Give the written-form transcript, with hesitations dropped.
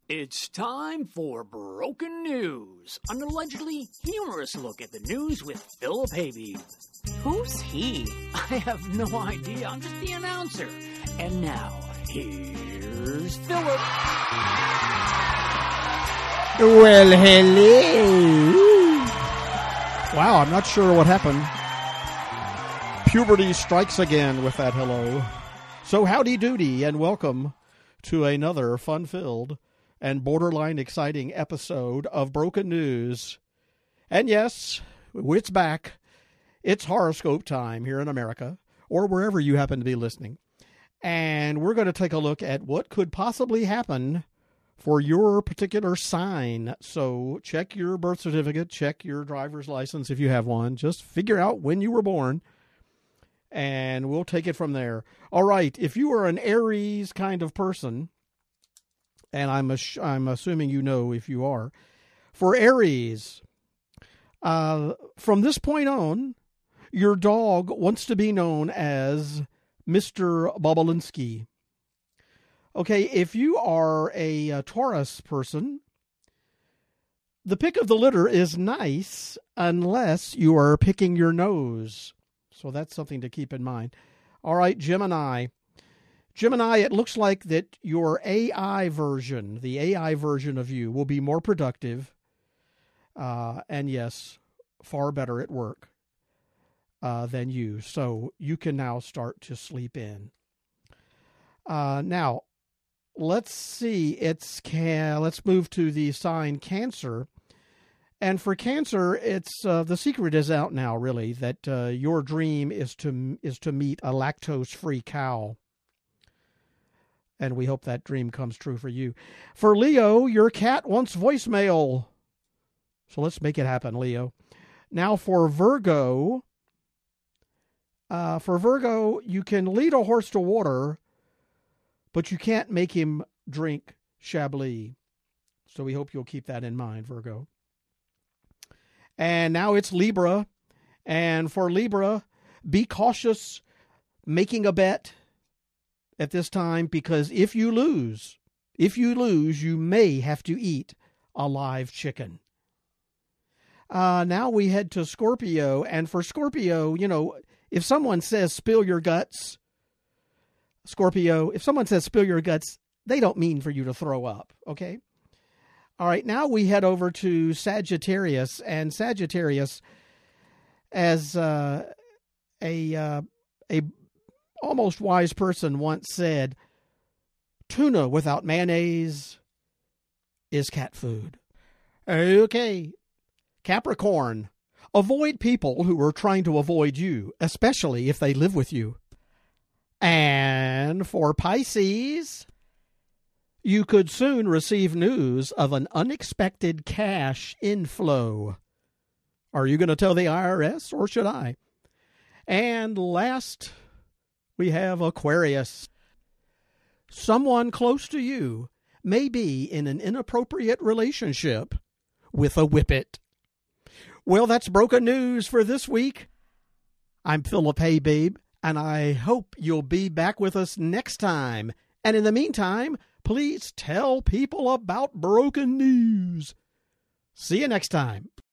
It's time for Broken News, an allegedly humorous look at the news with Philip Haybeeb. Who's he? I have no idea. I'm just the announcer. And now, here's Philip. Well, hello. Wow, I'm not sure what happened. Puberty strikes again with that hello. So howdy doody and welcome to another fun-filled and borderline exciting episode of Broken News. And yes, it's back. It's horoscope time here in America, or wherever you happen to be listening. And we're going to take a look at what could possibly happen for your particular sign. So check your birth certificate, check your driver's license if you have one. Just figure out when you were born, and we'll take it from there. All right, if you are an Aries kind of person, and I'm assuming you know if you are, for Aries, from this point on, your dog wants to be known as Mr. Bobolinski. Okay, if you are a Taurus person, the pick of the litter is nice unless you are picking your nose. So that's something to keep in mind. All right, Gemini. Gemini, it looks like that your AI version, the AI version of you, will be more productive. And yes, far better at work than you. So you can now start to sleep in. Now, let's see. Let's move to the sign Cancer. And for Cancer, it's the secret is out now, really, that your dream is to meet a lactose-free cow. And we hope that dream comes true for you. For Leo, your cat wants voicemail. So let's make it happen, Leo. Now for Virgo, you can lead a horse to water, but you can't make him drink Chablis. So we hope you'll keep that in mind, Virgo. And now it's Libra. And for Libra, be cautious making a bet at this time, because if you lose, you may have to eat a live chicken. Now we head to Scorpio, and for Scorpio, if someone says spill your guts, Scorpio, if someone says spill your guts, they don't mean for you to throw up, okay? All right, now we head over to Sagittarius, and Sagittarius, as a almost wise person once said, tuna without mayonnaise is cat food. Okay. Capricorn, avoid people who are trying to avoid you, especially if they live with you. And for Pisces, you could soon receive news of an unexpected cash inflow. Are you going to tell the IRS, or should I? And last, we have Aquarius. Someone close to you may be in an inappropriate relationship with a whippet. Well, that's Broken News for this week. I'm Philip Haybeeb, and I hope you'll be back with us next time. And in the meantime, please tell people about Broken News. See you next time.